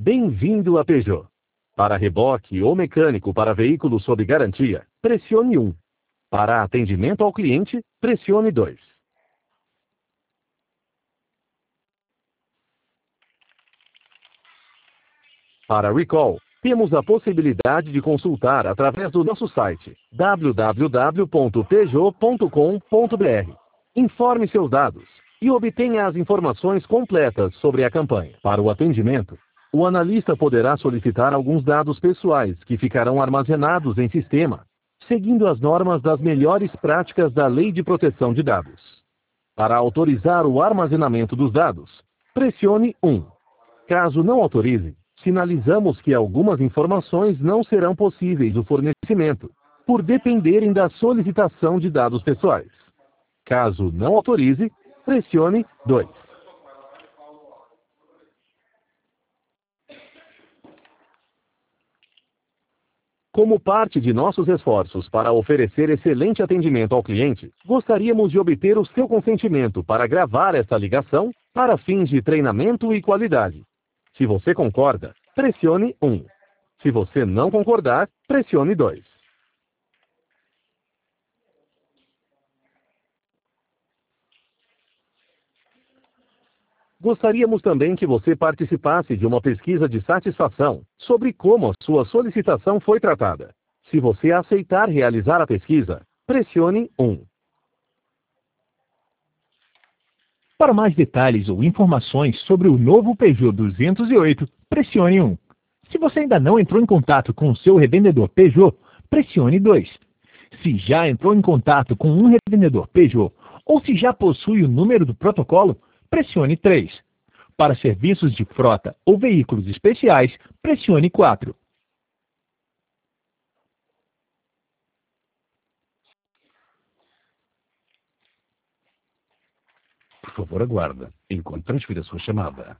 Bem-vindo a Peugeot. Para reboque ou mecânico para veículo sob garantia, pressione 1. Para atendimento ao cliente, pressione 2. Para recall, temos a possibilidade de consultar através do nosso site www.peugeot.com.br. Informe seus dados e obtenha as informações completas sobre a campanha. Para o atendimento, o analista poderá solicitar alguns dados pessoais que ficarão armazenados em sistema, seguindo as normas das melhores práticas da Lei de Proteção de Dados. Para autorizar o armazenamento dos dados, pressione 1. Caso não autorize, sinalizamos que algumas informações não serão possíveis o fornecimento, por dependerem da solicitação de dados pessoais. Caso não autorize, pressione 2. Como parte de nossos esforços para oferecer excelente atendimento ao cliente, gostaríamos de obter o seu consentimento para gravar esta ligação para fins de treinamento e qualidade. Se você concorda, pressione 1. Se você não concordar, pressione 2. Gostaríamos também que você participasse de uma pesquisa de satisfação sobre como a sua solicitação foi tratada. Se você aceitar realizar a pesquisa, pressione 1. Para mais detalhes ou informações sobre o novo Peugeot 208, pressione 1. Se você ainda não entrou em contato com o seu revendedor Peugeot, pressione 2. Se já entrou em contato com um revendedor Peugeot ou se já possui o número do protocolo, pressione 3. Para serviços de frota ou veículos especiais, pressione 4. Por favor, aguarde, enquanto transfiro a sua chamada.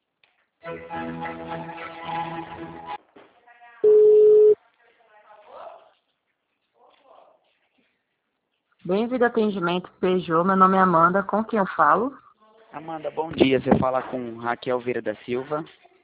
Bem-vindo ao atendimento Peugeot. Meu nome é Amanda. Com quem eu falo? Amanda, bom dia. Você fala com Raquel Vieira da Silva.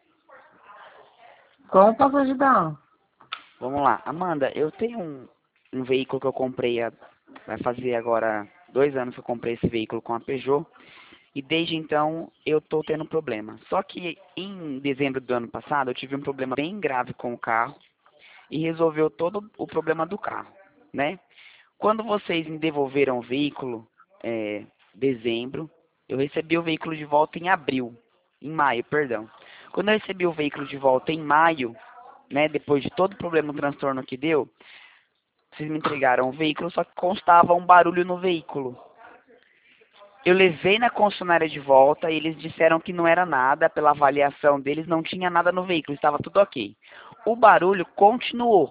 Como posso ajudar? Vamos lá. Amanda, eu tenho um veículo que eu comprei, vai fazer agora 2 anos que eu comprei esse veículo com a Peugeot. E desde então eu estou tendo problema. Só que em dezembro do ano passado eu tive um problema bem grave com o carro e resolveu todo o problema do carro, né? Quando vocês me devolveram o veículo, dezembro, eu recebi o veículo de volta em maio, perdão. Quando eu recebi o veículo de volta em maio, né, depois de todo o problema, o transtorno que deu, vocês me entregaram o veículo, só que constava um barulho no veículo. Eu levei na concessionária de volta e eles disseram que não era nada, pela avaliação deles não tinha nada no veículo, estava tudo ok. O barulho continuou.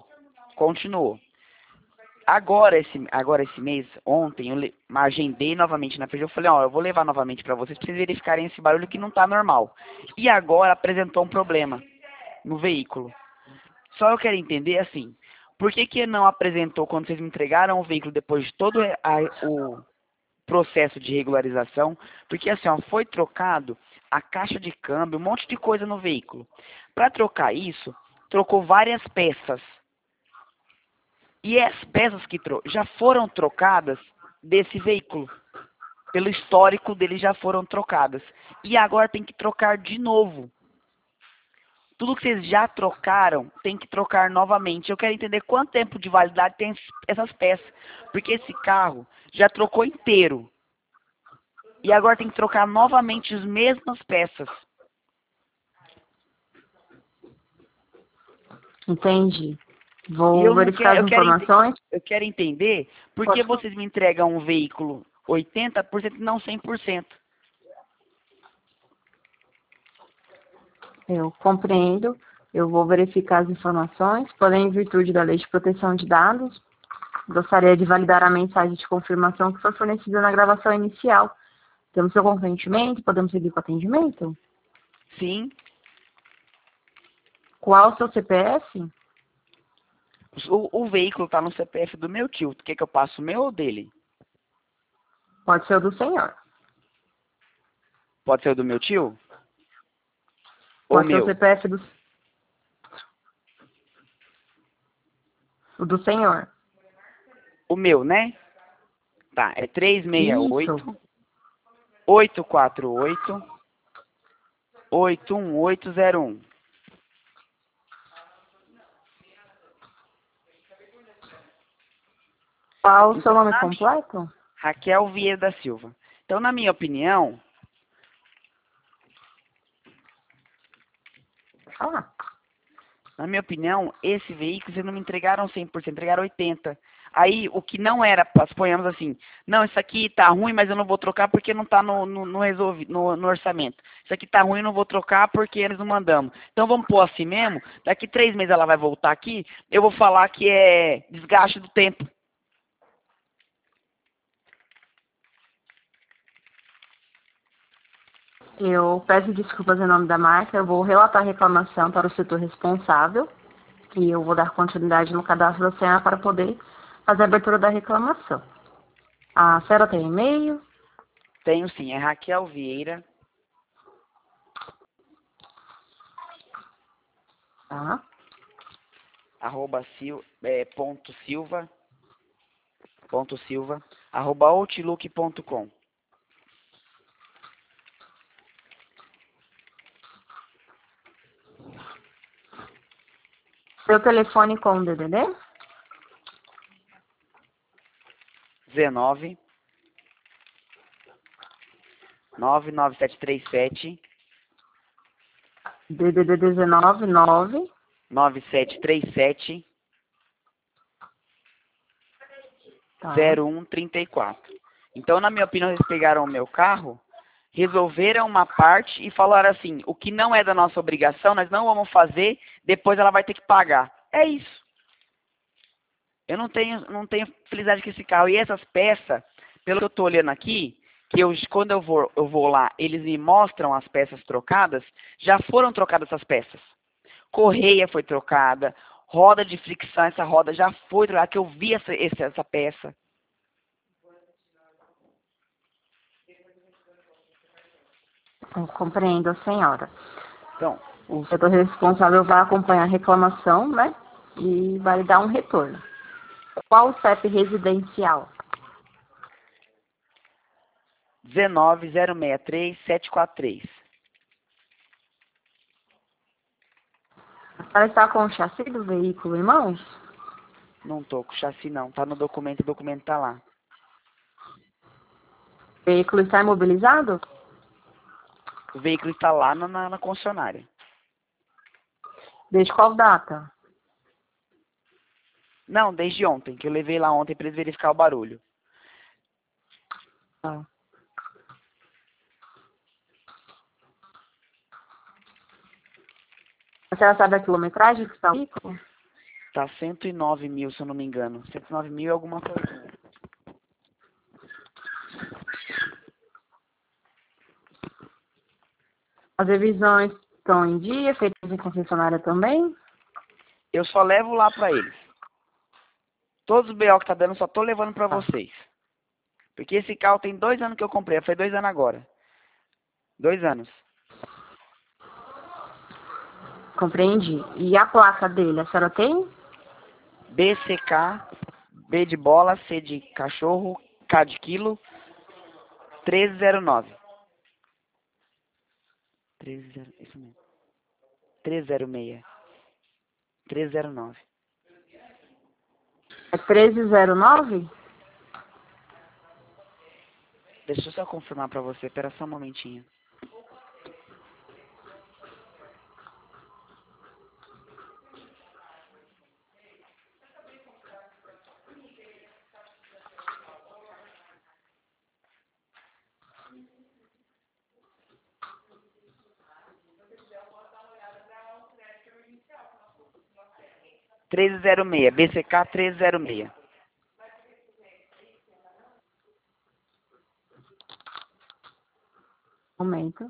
Agora esse mês, ontem, eu agendei novamente na Peugeot, eu falei, eu vou levar novamente para vocês verificarem esse barulho que não está normal. E agora apresentou um problema no veículo. Só eu quero entender assim, por que não apresentou quando vocês me entregaram o veículo depois de todo o processo de regularização? Porque assim, foi trocado a caixa de câmbio, um monte de coisa no veículo. Para trocar isso, trocou várias peças. E as peças que já foram trocadas desse veículo, pelo histórico dele já foram trocadas. E agora tem que trocar de novo. Tudo que vocês já trocaram, tem que trocar novamente. Eu quero entender quanto tempo de validade tem essas peças. Porque esse carro já trocou inteiro. E agora tem que trocar novamente as mesmas peças. Entendi. Vou verificar as informações. Eu quero entender por que vocês me entregam um veículo 80% e não 100%. Eu compreendo. Eu vou verificar as informações. Porém, em virtude da Lei de Proteção de Dados, gostaria de validar a mensagem de confirmação que foi fornecida na gravação inicial. Temos seu consentimento? Podemos seguir com o atendimento? Sim. Qual o seu CPF? O veículo está no CPF do meu tio. Quer que eu passe o meu ou dele? Pode ser o do senhor. Pode ser o do meu tio? Pode ser o CPF do... O do senhor. O meu, né? Tá, é 368 Isso. 848 81801. Qual o seu Então, nome completo? Raquel Vieira da Silva. Então, na minha opinião, Ah, esse veículo vocês não me entregaram 100%, entregaram 80%. Aí, o que não era, suponhamos assim, não, isso aqui tá ruim, mas eu não vou trocar porque não tá no orçamento. Isso aqui tá ruim, eu não vou trocar porque eles não mandamos. Então, vamos pôr assim mesmo, daqui 3 meses ela vai voltar aqui, eu vou falar que é desgaste do tempo. eu peço desculpas em nome da marca. Eu vou relatar a reclamação para o setor responsável e eu vou dar continuidade no cadastro da senhora para poder fazer a abertura da reclamação. A senhora tem e-mail? Tenho sim, é Raquel Vieira, Tá. ponto silva, arroba outlook.com. Seu telefone com o DDD? 19 99737 DDD 19 9. 9737 Tá. 0134. Então, na minha opinião, eles pegaram o meu carro, resolveram uma parte e falaram assim, o que não é da nossa obrigação, nós não vamos fazer, depois ela vai ter que pagar. É isso. Eu não tenho felicidade com esse carro. E essas peças, pelo que eu estou olhando aqui, que quando eu vou lá, eles me mostram as peças trocadas, já foram trocadas essas peças. Correia foi trocada, roda de fricção, essa roda já foi trocada, que eu vi essa peça. Eu compreendo a senhora. Então, O setor responsável vai acompanhar a reclamação, né? E vai dar um retorno. Qual o CEP residencial? 19063-743. A senhora está com o chassi do veículo em mãos? Não tô com chassi não, tá no documento, o documento tá lá. O veículo está imobilizado? O veículo está lá na concessionária. Desde qual data? Não, desde ontem, que eu levei lá ontem para eles verificar o barulho. Ah. A senhora sabe a quilometragem que está o veículo? Tá 109 mil, se eu não me engano. 109 mil é alguma coisa. As revisões estão em dia, feitas em concessionária também? Eu só levo lá para eles. Todos os BO que tá dando, eu só tô levando para vocês. Porque esse carro tem 2 anos que eu comprei. Foi 2 anos agora. 2 anos. Compreendi. E a placa dele, a senhora tem? BCK, B de bola, C de cachorro, K de quilo, 1309. 30, isso mesmo. 306. 309. É 1309? Deixa eu só confirmar pra você, espera só um momentinho. BCK 306. Momento.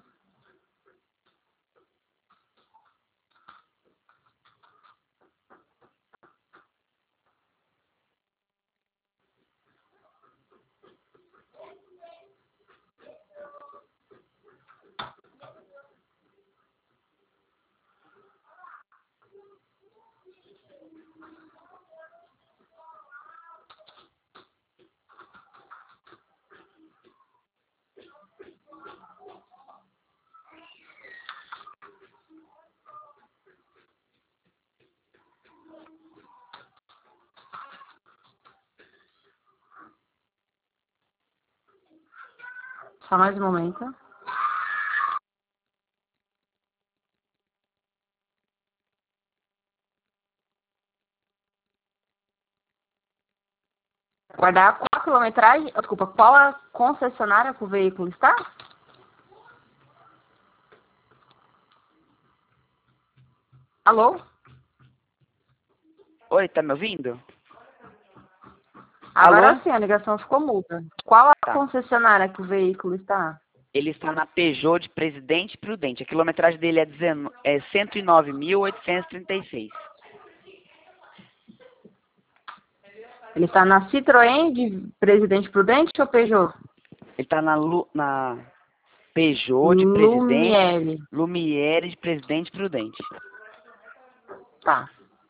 Só mais um momento. Guardar qual a quilometragem, desculpa, qual a concessionária que o veículo está? Alô? Oi, tá me ouvindo? Agora Alô? sim, a ligação ficou muda. Qual a Tá. concessionária que o veículo está? Ele está na Peugeot de Presidente Prudente. A quilometragem dele é 109.836. Ele está na Citroën de Presidente Prudente ou Peugeot? Ele está na Peugeot de Presidente... Lumiere. Lumiere de Presidente Prudente. Tá.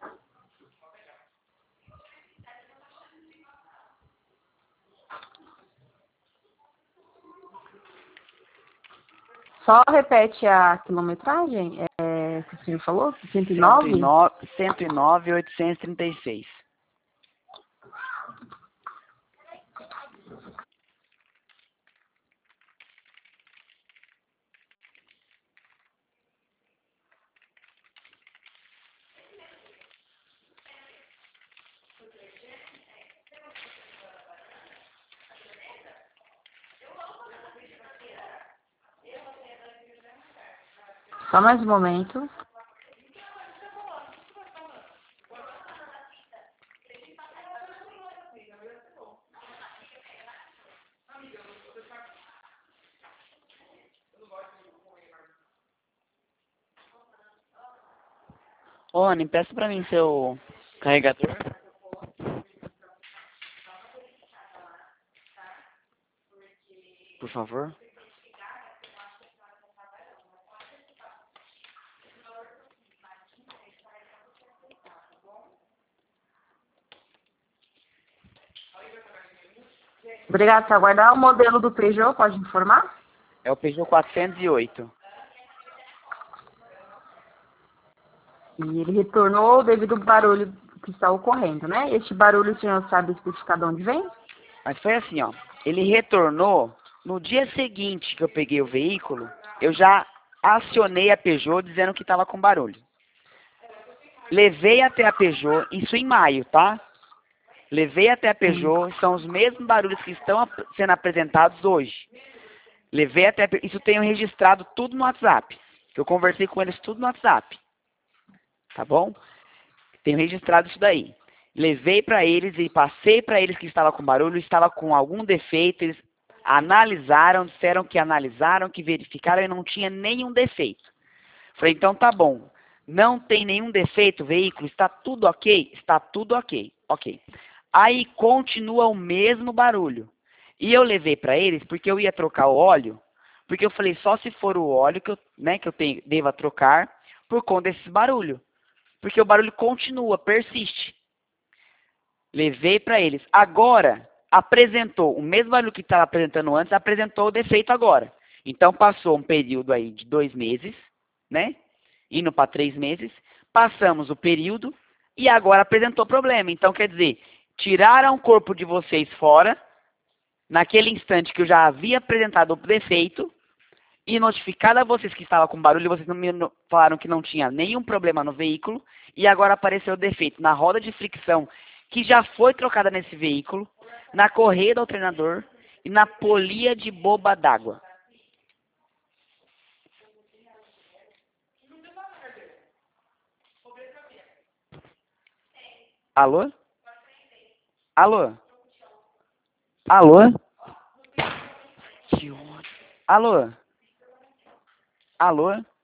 Só repete a quilometragem que o senhor falou, 109? 109.836. Só mais um momento. Ô, Ana, empresta pra mim seu carregador. Por favor. Obrigado, se aguardar. O modelo do Peugeot, pode informar? É o Peugeot 408. E ele retornou devido ao barulho que está ocorrendo, né? Este barulho o senhor sabe especificar de onde vem? Mas foi assim, ó. Ele retornou no dia seguinte que eu peguei o veículo, eu já acionei a Peugeot dizendo que estava com barulho. Levei até a Peugeot, isso em maio, tá? Levei até a Peugeot, são os mesmos barulhos que estão sendo apresentados hoje. Levei até a Peugeot, isso tenho registrado tudo no WhatsApp. Eu conversei com eles tudo no WhatsApp. Tá bom? Tenho registrado isso daí. Levei para eles e passei para eles que estava com barulho, estava com algum defeito, eles analisaram, disseram que analisaram, que verificaram e não tinha nenhum defeito. Falei, então tá bom. Não tem nenhum defeito, veículo, está tudo ok? Está tudo ok. Ok. Aí continua o mesmo barulho. E eu levei para eles porque eu ia trocar o óleo, porque eu falei, só se for o óleo que eu deva trocar por conta desse barulho. Porque o barulho continua, persiste. Levei para eles. Agora, apresentou, o mesmo barulho que estava apresentando antes, apresentou o defeito agora. Então, passou um período aí de 2 meses, né? Indo para 3 meses. Passamos o período e agora apresentou problema. Então, quer dizer, tiraram o corpo de vocês fora, naquele instante que eu já havia apresentado o defeito, e notificado a vocês que estava com barulho, vocês não me falaram que não tinha nenhum problema no veículo, e agora apareceu o defeito na roda de fricção, que já foi trocada nesse veículo, na correia do alternador e na polia de boba d'água. Alô? Alô? Alô? Que ódio. Alô? Alô?